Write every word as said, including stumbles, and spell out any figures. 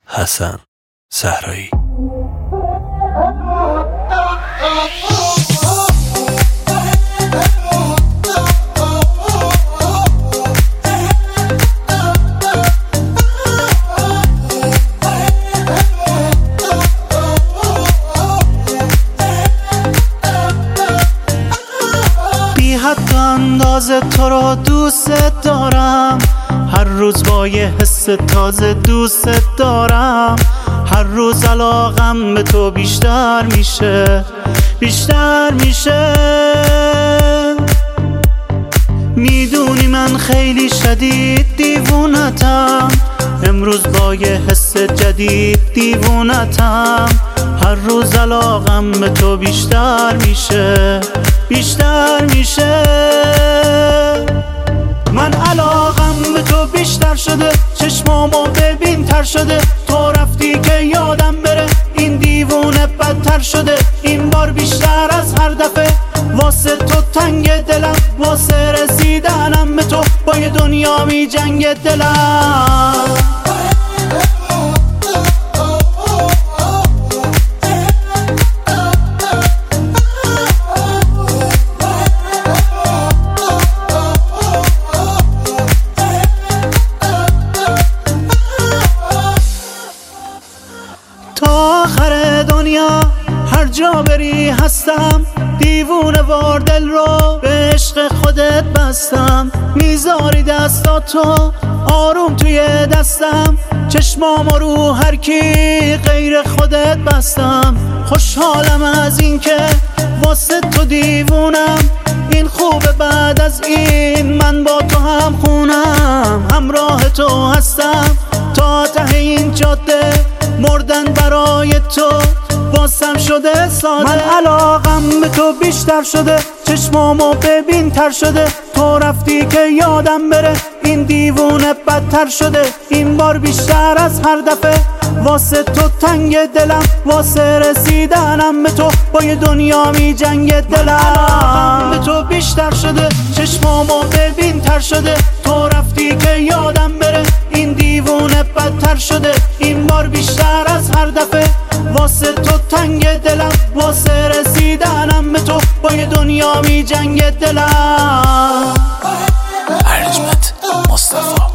حسن صحرایی. بی حد اندازه تو رو دوست دارم، هر روز با یه حس تازه دوست دارم. هر روز علاقم به تو بیشتر میشه بیشتر میشه. میدونی من خیلی شدید دیوونتم، امروز با یه حس جدید دیوونتم. هر روز علاقم به تو بیشتر میشه بیشتر میشه. من علاقم به تو بیشتر شده، چشمامو ببین تر شده. تو رفتی که یادم بره، این دیوونه بدتر شده. این بار بیشتر از هر دفعه، واسه تو تنگ دلم، واسه رسیدنم به تو با یه دنیا می جنگ دلم. تا آخر دنیا هر جا بری هستم، دیوونه وار دل رو به عشق خودت بستم. میذاری دستاتو آروم توی دستم، چشمامو رو هر کی غیر خودت بستم. خوشحالم از این که واسه تو دیوونم، این خوبه بعد از این من با تو هم خونم. همراه تو هستم تا ته این جاده، مردن برای تو واسم شده ساده. من علاقم به تو بیشتر شده، چشمامو ببین تر شده. تو رفتی که یادم بره، این دیوونه بدتر شده. این بار بیشتر از هر دفعه، واسه تو تنگ دلم، واسه رسیدنم به تو با یه دنیا می جنگ دلم. علاقم به تو بیشتر شده، چشمامو ببین تر شده. تو رفتی که یادم بره، این دیوونه بدتر شده. این بار بیشتر از هر دفعه، واسه تو تنگ دلم، واسه رسیدنم به تو با یه دنیا می جنگ دلم. ارجمند مصطفی.